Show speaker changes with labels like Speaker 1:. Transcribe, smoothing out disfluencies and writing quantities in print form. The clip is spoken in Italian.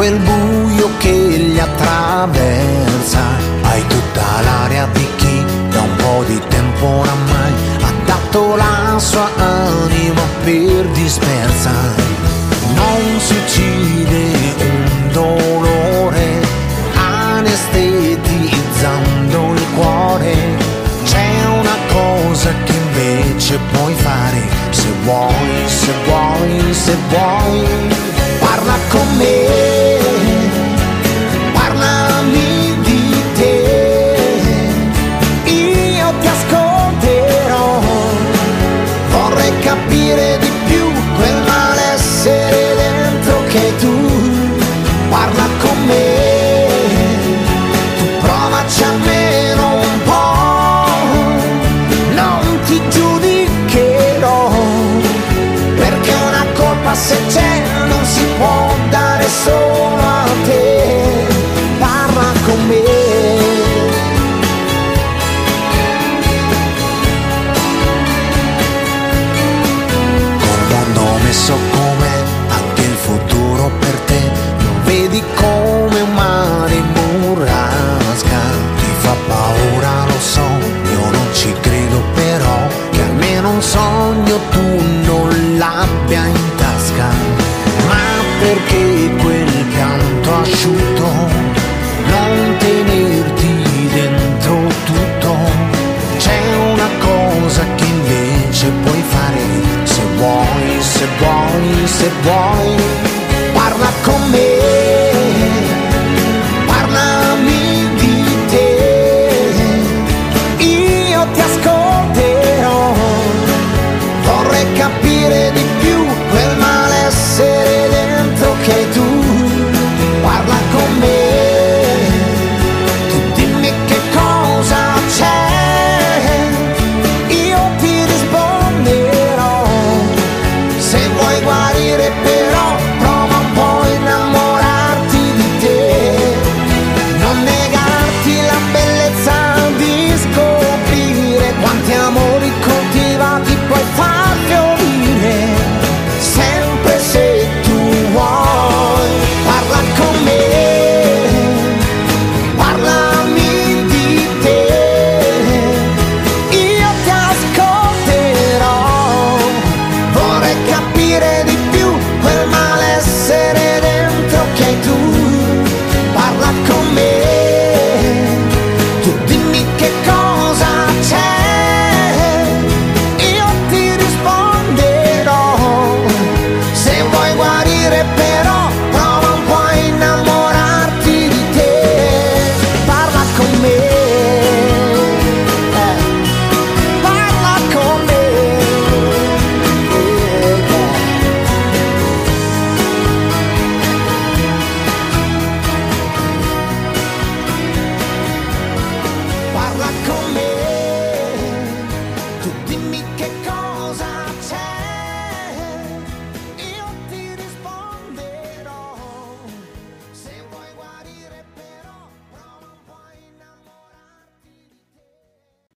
Speaker 1: quel buio che li attraversa. Hai tutta l'aria di chi da un po' di tempo oramai ha dato la sua anima per dispersa. Non si uccide un dolore anestetizzando il cuore. C'è una cosa che invece puoi fare, se vuoi, se vuoi, se vuoi. Parla con me, parlami di te, io ti ascolterò. Vorrei capire di più quel malessere dentro che tu. Parla con me, tu provaci almeno un po', non ti giudicherò, perché una colpa se c'è non si può dare solo a te. Parla con me. Col mondo messo com'è, anche il futuro per te lo vedi come un mare in burrasca. Ti fa paura, lo so, io non ci credo, però che almeno un sogno tu non l'abbia in tasca. Ma perché quel pianto asciutto, non tenerti dentro tutto? C'è una cosa che invece puoi fare, se vuoi, se vuoi, se vuoi. Parla con